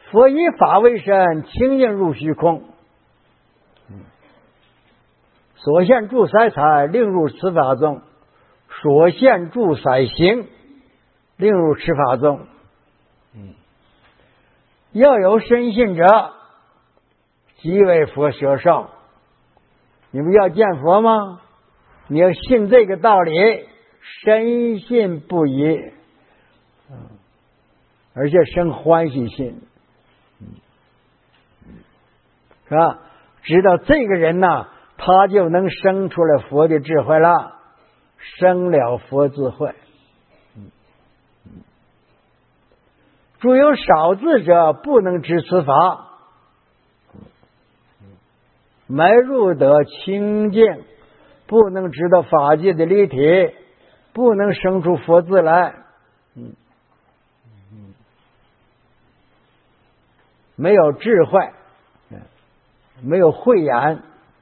佛以法为身，清净入虚空。所现诸色彩，令入此法中；所现诸色形，令入此法中。要有深信者，即为佛舍受。你们要见佛吗？你要信这个道理，深信不疑，而且生欢喜心，是吧？知道这个人呢，他就能生出来佛的智慧了，生了佛智慧。诸有少智者，不能知此法，没入得清净，不能知道法界的立体，不能生出佛智来。没有智慧，没有慧眼，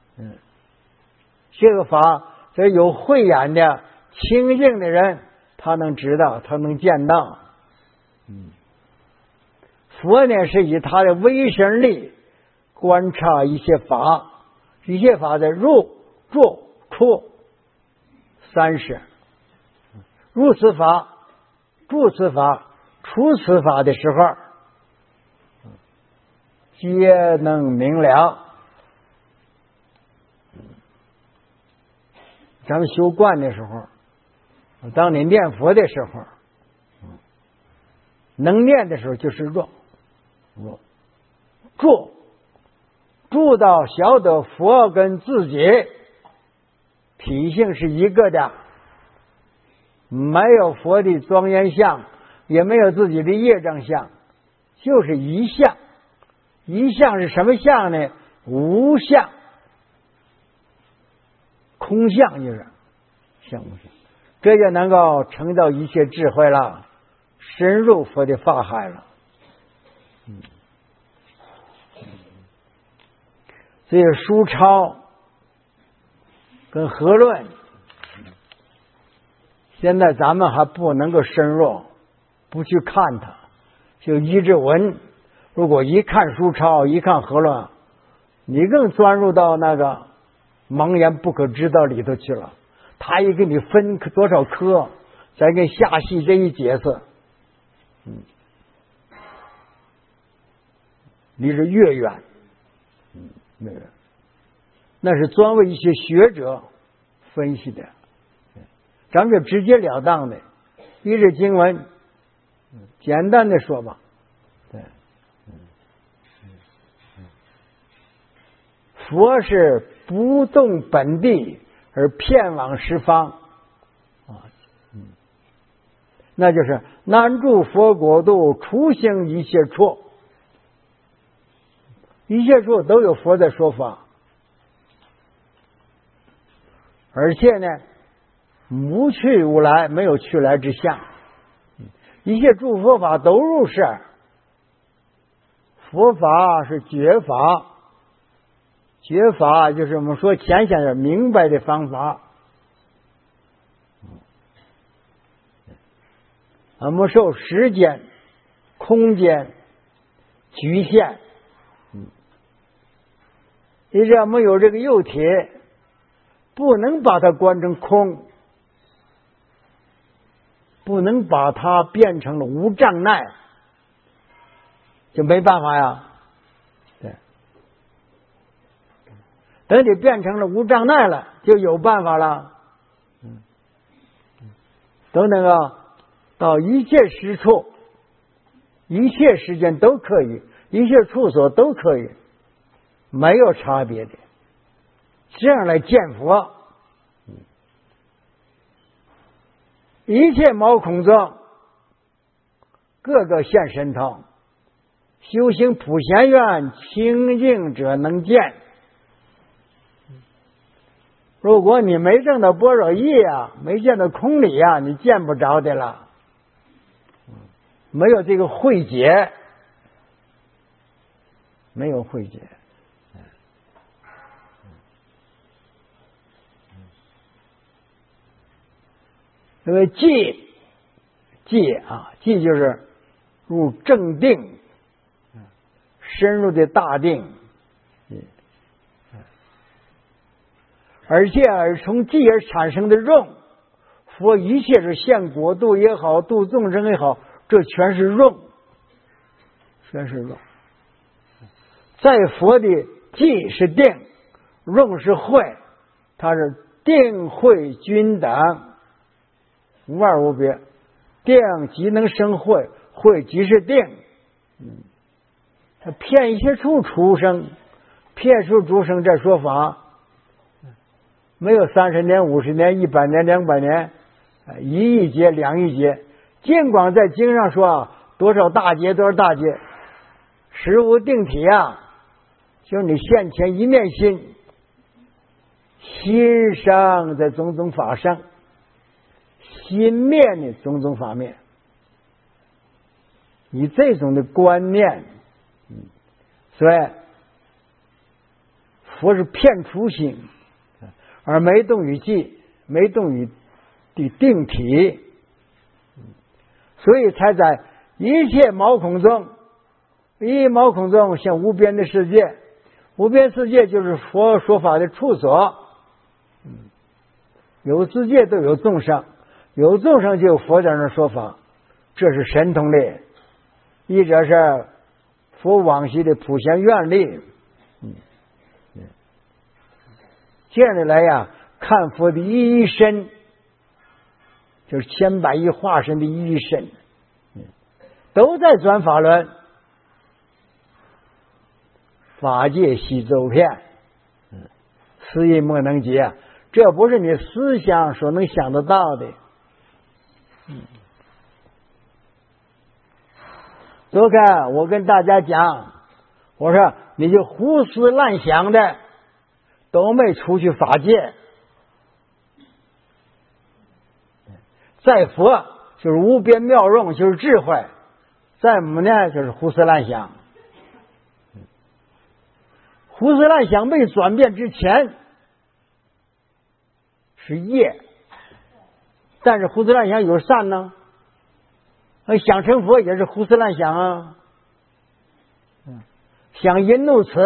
这个法，这有慧眼的清净的人，他能知道，他能见到。佛呢，是以他的微神力观察一些法，一切法的入、住、出三识，入此法、住此法、出此法的时候，皆能明了。咱们修观的时候，当你念佛的时候，能念的时候就是入，住到晓得佛跟自己体性是一个的，没有佛的庄严相，也没有自己的业障相，就是一相。一相是什么相呢？无相，空相就是相无相，这就能够成就一切智慧了，深入佛的法海了。所以书抄跟和论，现在咱们还不能够深入，不去看它，就一直闻。如果一看书抄，一看和论，你更钻入到那个茫然不可知道里头去了。他一给你分多少科，再跟下细这一解释，离着越远，那是专为一些学者分析的，咱们就直截了当的一日经文，简单的说吧。对，佛是不动本地而遍往十方那就是南住佛国度，出行一切处，一切处都有佛的说法，而且呢，无去无来，没有去来之相，一切诸佛法都入世。佛法是觉法，觉法就是我们说浅显的明白的方法。我们受时间、空间局限，你只要没有这个有体，不能把它观成空，不能把它变成了无障碍，就没办法呀。对，等你变成了无障碍了，就有办法了。等那个到一切时处、一切时间都可以，一切处所都可以，没有差别的，这样来见佛。一切毛孔中，个个现神通，修行普贤愿，清净者能见。如果你没证到般若义啊，没见到空理啊，你见不着的了。没有这个慧解，没有慧解。因为戒就是入正定， 深入的大定，而且从继而产生的用，佛一切是现国度也好，度众生也好，这全是用，全是用。在佛的寂是定，用是慧，它是定慧均等，无二无别。定即能生慧，慧即是定。他骗一些处出生，骗出诸生这说法，没有30年、50年、100年、200年，1亿劫、2亿劫。尽管在经上说多少大劫，多少大劫，实无定体啊。就是你现前一念心，心生在种种法生，心灭的种种法灭。以这种的观念，所以佛是骗除心，而没动于寂，没动于的定体，所以才在一切毛孔中，一毛孔中像无边的世界，无边世界就是佛说法的处所，有世界都有众生，有众生就有佛在那说法，这是神通力，一者是佛往昔的普贤愿力。这样的来呀，看佛的一身，就是千百亿化身的一身，都在转法轮，法界悉周遍，思亦莫能及啊！这不是你思想所能想得到的。所以看我跟大家讲，我说你就胡思乱想的，都没出去法界。在佛就是无边妙用，就是智慧；在我们呢，就是胡思乱想。胡思乱想没转变之前是业，但是胡思乱想有善呢。想成佛也是胡思乱想啊，想淫怒慈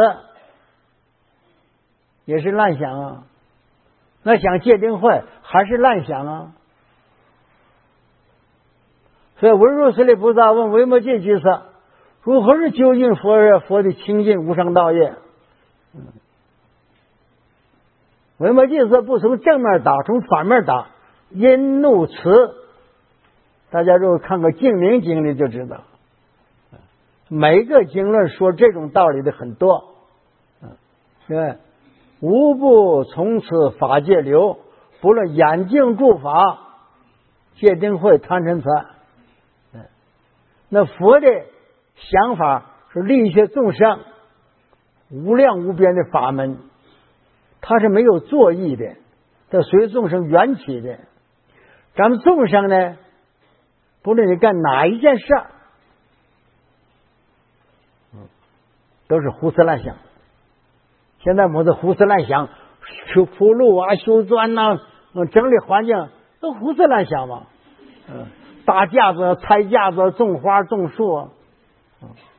也是乱想啊，那想戒定慧还是乱想啊。所以文殊师利菩萨问维摩诘居士，如何是究竟佛的清净无上道业？维摩诘说不从正面打，从反面打，淫怒慈。大家如果看过净明经里就知道，每个经论说这种道理的很多，对，无不从此法界流，不论眼净诸法，戒定慧贪嗔痴。那佛的想法是利一些众生，无量无边的法门，它是没有作意的，它随众生缘起的。咱们众生呢，不论你干哪一件事，都是胡思乱想。现在我们的胡思乱想，修铺路啊，修砖呐，整理环境，都胡思乱想嘛。搭架子、拆架子、种花、种树，